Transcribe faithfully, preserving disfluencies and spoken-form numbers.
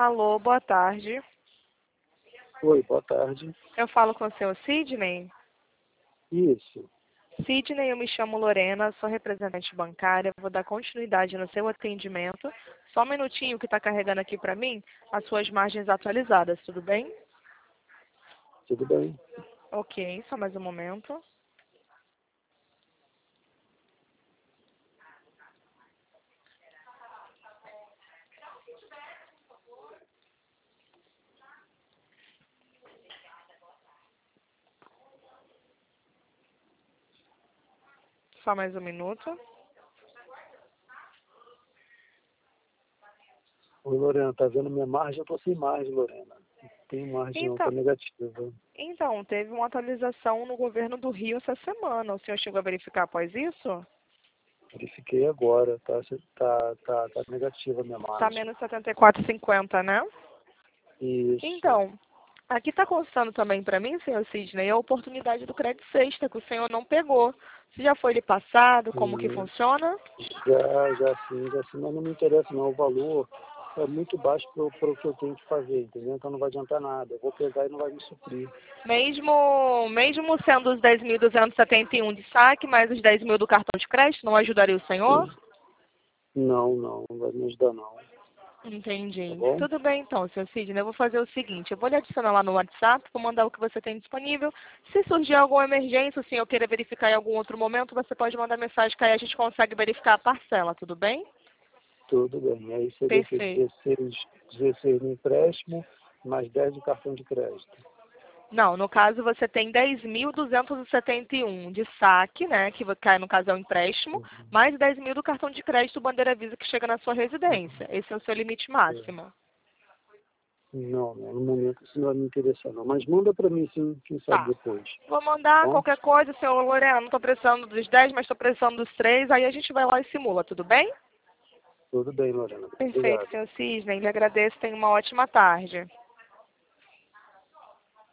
Alô, boa tarde. Oi, boa tarde. Eu falo com o senhor Sidney? Isso. Sidney, eu me chamo Lorena, sou representante bancária, vou dar continuidade no seu atendimento. Só um minutinho que está carregando aqui para mim as suas margens atualizadas, tudo bem? Tudo bem. Ok, só mais um momento. Só mais um minuto. Oi, Lorena, tá vendo minha margem? Eu tô sem margem, Lorena. Não tem margem não, Então, tá negativa. então, teve uma atualização no governo do Rio essa semana. O senhor chegou a verificar após isso? Verifiquei agora, tá, tá, tá, tá negativa a minha Está margem. menos setenta e quatro vírgula cinquenta, né? Isso. Então, aqui está constando também para mim, senhor Sidney, a oportunidade do crédito sexta, que o senhor não pegou. Se já foi lhe passado, como que Hum, funciona? Já, já sim, já sim, mas não me interessa não. O valor é muito baixo para o que eu tenho que fazer, entendeu? Então não vai adiantar nada. Eu vou pegar e não vai me suprir. Mesmo, mesmo sendo os dez mil duzentos e setenta e um de saque, mais os dez mil do cartão de crédito, não ajudaria o senhor? Não, não, não vai me ajudar não. Tá Entendi. bom? Tudo bem então, seu Sidney. Eu vou fazer o seguinte, eu vou lhe adicionar lá no WhatsApp, vou mandar o que você tem disponível. Se surgir alguma emergência, o senhor queira verificar em algum outro momento, você pode mandar mensagem que aí a gente consegue verificar a parcela, tudo bem? Tudo bem. Aí seria que Perfeito. dezesseis, dezesseis no empréstimo, mais dez de cartão de crédito. Não, no caso você tem dez mil duzentos e setenta e um de saque, né, que cai no caso é um empréstimo, mais dez mil do cartão de crédito Bandeira Visa que chega na sua residência. Esse é o seu limite máximo. Não, não, no momento isso não vai me interessar não. Mas manda para mim sim, quem sabe Tá. depois. Vou mandar Bom? qualquer coisa, senhor Lorena, não estou precisando dos dez, mas estou precisando dos três, aí a gente vai lá e simula, tudo bem? Tudo bem, Lorena. Perfeito, Obrigado. senhor Cisne, lhe agradeço, tenha uma ótima tarde.